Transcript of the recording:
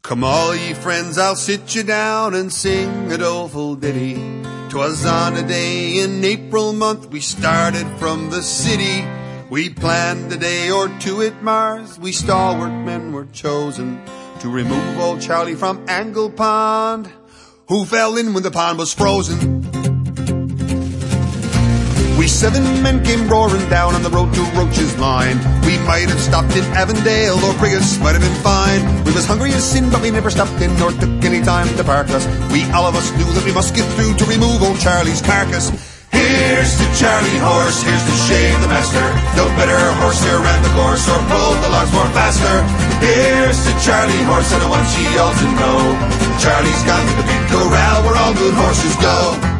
Come all ye friends, I'll sit you down and sing a doleful ditty. 'Twas on a day in April month we started from the city. We planned a day or two at Mars. We stalwart men were chosen to remove old Charlie from Angle Pond, who fell in when the pond was frozen. We 7 men came roaring down on the road to Roach's Line. We might have stopped in Avondale, or Prius might have been fine. We was hungry as sin, but we never stopped in nor took any time to park us. We all of us knew that we must get through to remove old Charlie's carcass. Here's to Charlie Horse, here's to Shane the Master. No better horse here ran the course or pulled the logs more faster. Here's to Charlie Horse, and I want ye all to know Charlie's gone to the big corral where all good horses go.